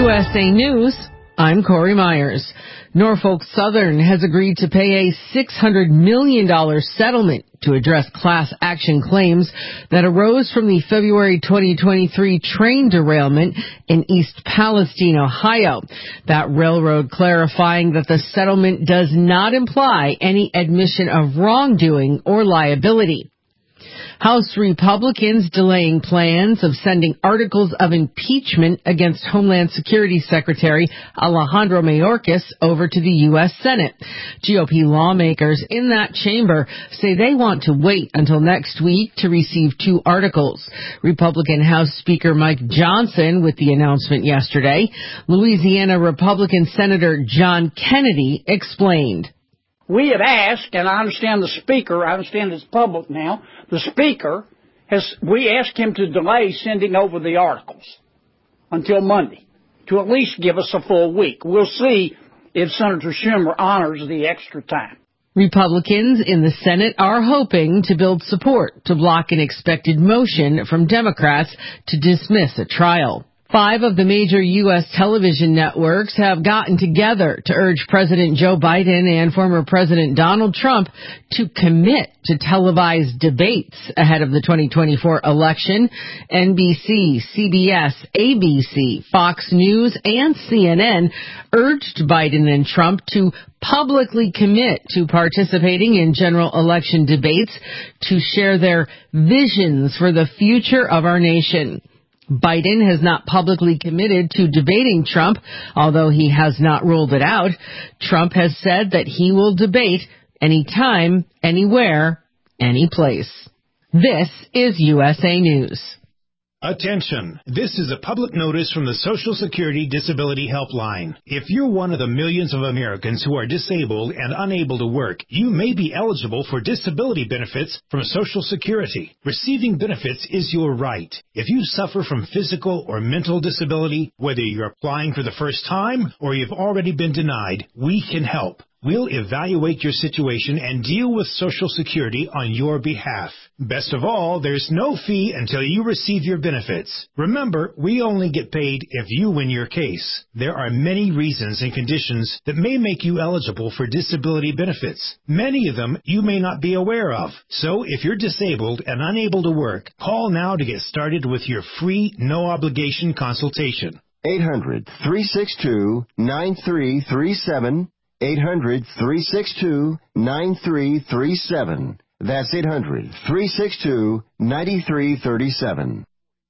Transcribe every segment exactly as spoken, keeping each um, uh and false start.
S A News, I'm Corey Myers. Norfolk Southern has agreed to pay a six hundred million dollars settlement to address class action claims that arose from the February twenty twenty-three train derailment in East Palestine, Ohio. That railroad clarifying that the settlement does not imply any admission of wrongdoing or liability. House Republicans delaying plans of sending articles of impeachment against Homeland Security Secretary Alejandro Mayorkas over to the U S Senate. G O P lawmakers in that chamber say they want to wait until next week to receive two articles. Republican House Speaker Mike Johnson with the announcement yesterday. Louisiana Republican Senator John Kennedy explained. We have asked, and I understand the Speaker, I understand it's public now, the Speaker, has, we asked him to delay sending over the articles until Monday, to at least give us a full week. We'll see if Senator Schumer honors the extra time. Republicans in the Senate are hoping to build support to block an expected motion from Democrats to dismiss a trial. Five of the major U S television networks have gotten together to urge President Joe Biden and former President Donald Trump to commit to televised debates ahead of the twenty twenty-four election. N B C, C B S, A B C, Fox News, and C N N urged Biden and Trump to publicly commit to participating in general election debates to share their visions for the future of our nation. Biden has not publicly committed to debating Trump, although he has not ruled it out. Trump has said that he will debate anytime, anywhere, any place. This is U S A News. Attention! This is a public notice from the Social Security Disability Helpline. If you're one of the millions of Americans who are disabled and unable to work, you may be eligible for disability benefits from Social Security. Receiving benefits is your right. If you suffer from physical or mental disability, whether you're applying for the first time or you've already been denied, we can help. We'll evaluate your situation and deal with Social Security on your behalf. Best of all, there's no fee until you receive your benefits. Remember, we only get paid if you win your case. There are many reasons and conditions that may make you eligible for disability benefits. Many of them you may not be aware of. So if you're disabled and unable to work, call now to get started with your free, no-obligation consultation. eight hundred, three six two, nine three three seven. eight hundred, three six two, nine three three seven. That's eight hundred, three six two, nine three three seven.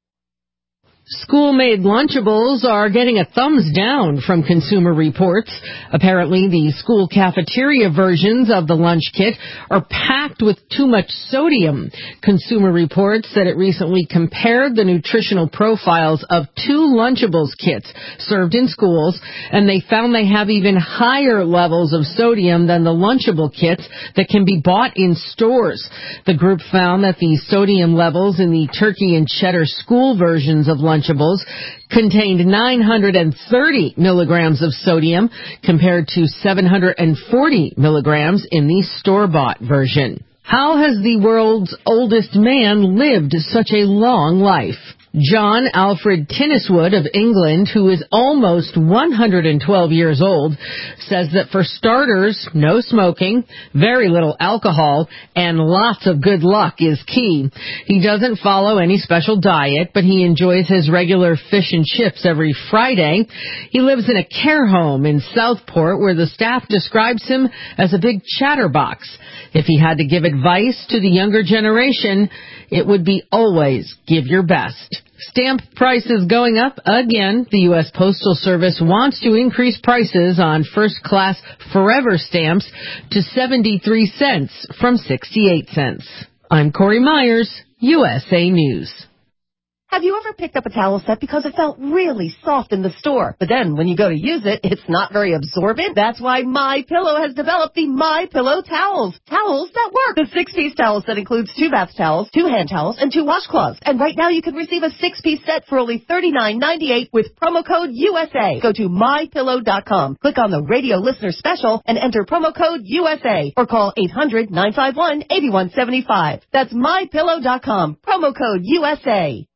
School-made Lunchables are getting a thumbs down from Consumer Reports. Apparently, the school cafeteria versions of the lunch kit are packed with too much sodium. Consumer Reports said it recently compared the nutritional profiles of two Lunchables kits served in schools, and they found they have even higher levels of sodium than the Lunchable kits that can be bought in stores. The group found that the sodium levels in the turkey and cheddar school versions of Lunchables contained nine hundred thirty milligrams of sodium compared to seven hundred forty milligrams in the store-bought version. How has the world's oldest man lived such a long life? John Alfred Tinniswood of England, who is almost one hundred twelve years old, says that for starters, no smoking, very little alcohol, and lots of good luck is key. He doesn't follow any special diet, but he enjoys his regular fish and chips every Friday. He lives in a care home in Southport where the staff describes him as a big chatterbox. If he had to give advice to the younger generation, it would be always give your best. Stamp prices going up again. The U S Postal Service wants to increase prices on first-class Forever stamps to seventy-three cents from sixty-eight cents. I'm Corey Myers, U S A News. Have you ever picked up a towel set because it felt really soft in the store, but then when you go to use it, it's not very absorbent? That's why MyPillow has developed the MyPillow towels. Towels that work. The six-piece towel set includes two bath towels, two hand towels, and two washcloths. And right now you can receive a six-piece set for only thirty-nine ninety-eight with promo code U S A. Go to my pillow dot com, click on the radio listener special, and enter promo code U S A, or call eight hundred, nine five one, eight one seven five. That's my pillow dot com, promo code U S A.